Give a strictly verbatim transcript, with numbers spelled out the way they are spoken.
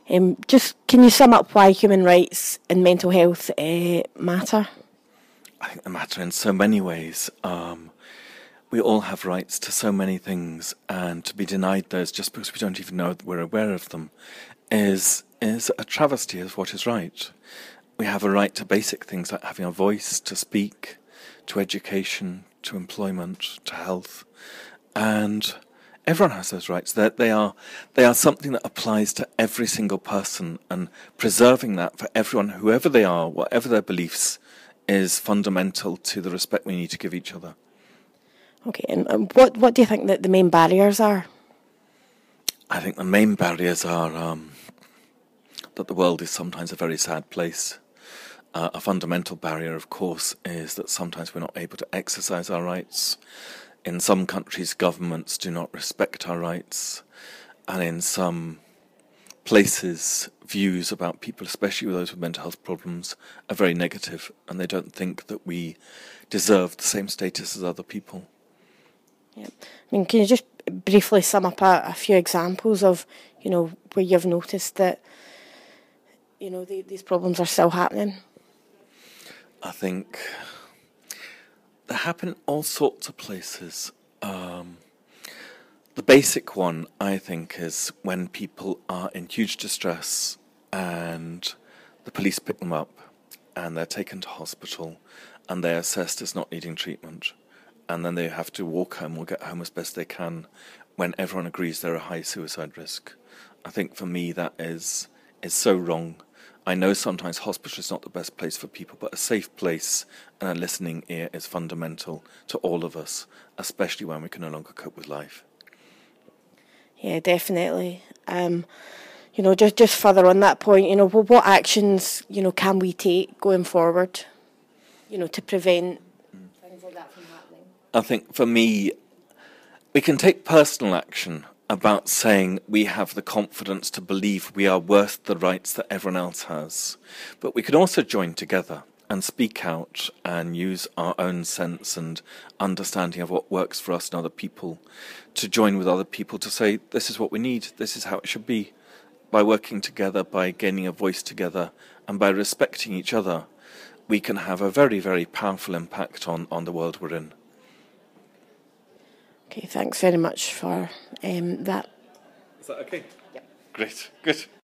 Um, just can you sum up why human rights and mental health uh, matter? I think they matter in so many ways. Um, we all have rights to so many things, and to be denied those just because we don't even know that we're aware of them is is a travesty of what is right. We have a right to basic things like having a voice, to speak, to education, to employment, to health, and everyone has those rights. That they are they are something that applies to every single person, and preserving that for everyone, whoever they are, whatever their beliefs, is fundamental to the respect we need to give each other. Okay, and, and what what do you think that the main barriers are? I think the main barriers are um, that the world is sometimes a very sad place. Uh, a fundamental barrier, of course, is that sometimes we're not able to exercise our rights. In some countries, governments do not respect our rights, and in some places, views about people, especially with those with mental health problems, are very negative, and they don't think that we deserve the same status as other people. Yeah. I mean, can you just briefly sum up a, a few examples of, you know, where you've noticed that, you know, the, these problems are still happening? I think they happen in all sorts of places. Um, the basic one, I think, is when people are in huge distress and the police pick them up and they're taken to hospital and they're assessed as not needing treatment, and then they have to walk home or get home as best they can when everyone agrees they're a high suicide risk. I think for me that is is so wrong. I know sometimes hospital is not the best place for people, but a safe place and a listening ear is fundamental to all of us, especially when we can no longer cope with life. Yeah, definitely. Um, you know, just just further on that point, you know, what, what actions, you know, can we take going forward, you know, to prevent things like that from happening? I think for me, we can take personal action about saying we have the confidence to believe we are worth the rights that everyone else has. But we can also join together and speak out and use our own sense and understanding of what works for us and other people to join with other people to say, this is what we need, this is how it should be. By working together, by gaining a voice together, and by respecting each other, we can have a very, very powerful impact on, on the world we're in. Okay, thanks very much for um, that. Is that okay? Yep. Great, good.